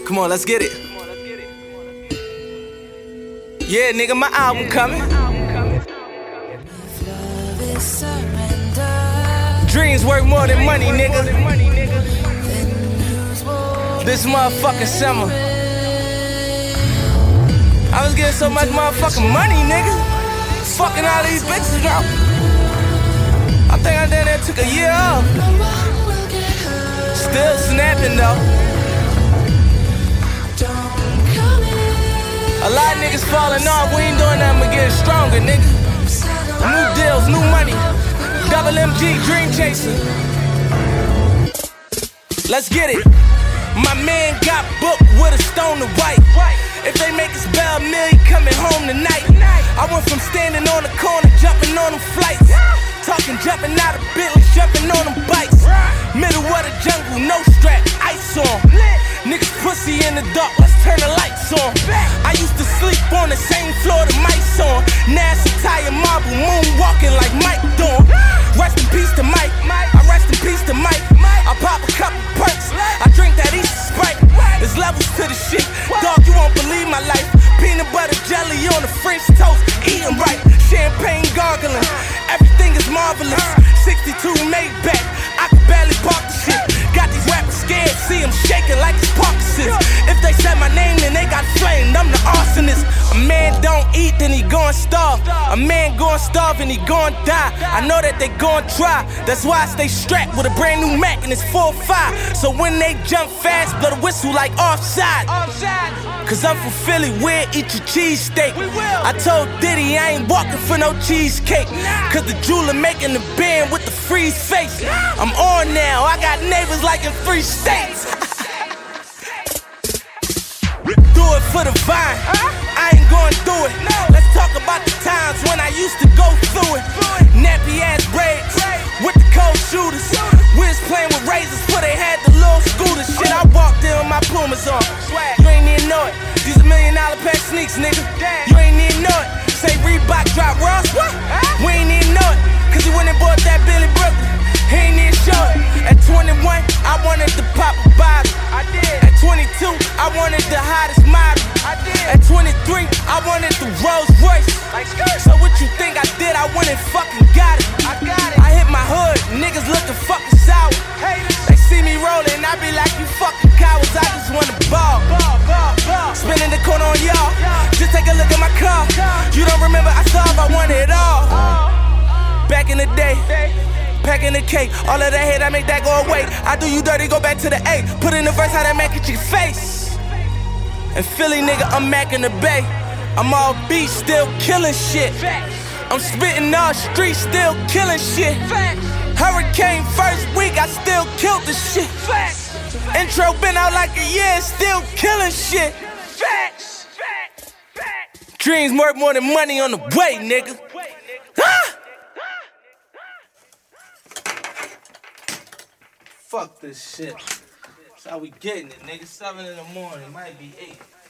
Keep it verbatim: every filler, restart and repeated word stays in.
Come on, let's get it. Yeah, nigga, my album coming. Dreams worth more than money, nigga. This motherfucking summer, I was getting so much motherfucking money, nigga. Fucking all these bitches out. I think I done that took a year off. Still snapping though. A lot of niggas falling off, we ain't doing nothing but getting stronger, nigga. New deals, new money. Double M G, dream chaser. Let's get it. My man got booked with a stone to white. If they make us bail a million, coming home tonight. I went from standing on the corner, jumping on them flights. Talking, jumping out of Bentleys, jumping on them bikes. Middle of the jungle, no strap, ice on. Niggas pussy in the dark, let's turn the lights on. I used to sleep on the same floor the mics on. NASA tire marble, moonwalking like Mike Dawn. Rest in peace to Mike, I rest in peace to Mike. I pop a couple perks, I drink that Easter Sprite. There's levels to the shit, dog, you won't believe my life. Peanut butter jelly on the French toast, eating right. Champagne gargling, everything is marvelous. sixty-two Maybach, I can barely park the shit. Got these rappers scared, see them shaking like it's Parkinson's. If they said my name, then they got flamed, I'm the arsonist. A man don't eat, then he gon' starve. A man gon' starve and he gon' die. I know that they gon' try, that's why I stay strapped with a brand new Mac and it's four five. So when they jump fast, blow the whistle like offside. Cause I'm from Philly, we'll eat your cheesesteak. I told Diddy I ain't walking for no cheesecake. Cause the jeweler making the band with the freeze face. I'm on now, I got neighbors like in three states. Do it for the vine, I ain't going through it. Let's talk about the times when I used to go through it. Nappy ass braids with the cold shooters. We was playing with razors before they had the little scooters. Shit, I walked in with my Pumas on. You ain't even know it. These a million dollar pack sneaks, nigga. You ain't even know it. Say Reebok drop Ross, what? We ain't even know it. Cause you went and bought that Billy Brooklyn. He ain't even show it. At twenty-one, I wanted to pop a bottle. I did. At twenty-two, I wanted the hottest model. I did. At twenty-three, I wanted the Rolls Royce. Like skirt. So what you think I did? I went and fucking got it. I got it. I hit my hood, niggas looking fucking sour. Haters. They see me rolling, I be like, you fucking cowards. I just wanna ball. Ball, ball, ball. Spinning the corner on y'all. Just take a look at my car. You don't remember I solved, I wanted it all. Back in the day. Packing the cake, all of that hate, I make that go away. I do you dirty, go back to the A. Put in the verse, how that Mac at your face. And Philly nigga, I'm Mac in the Bay. I'm all beat, still killing shit. I'm spitting all streets, still killing shit. Hurricane first week, I still killed the shit. Intro been out like a year, still killing shit. Dreams worth more than money on the way, nigga. Ah! Fuck this shit. That's how we getting it, nigga. Seven in the morning, might be eight.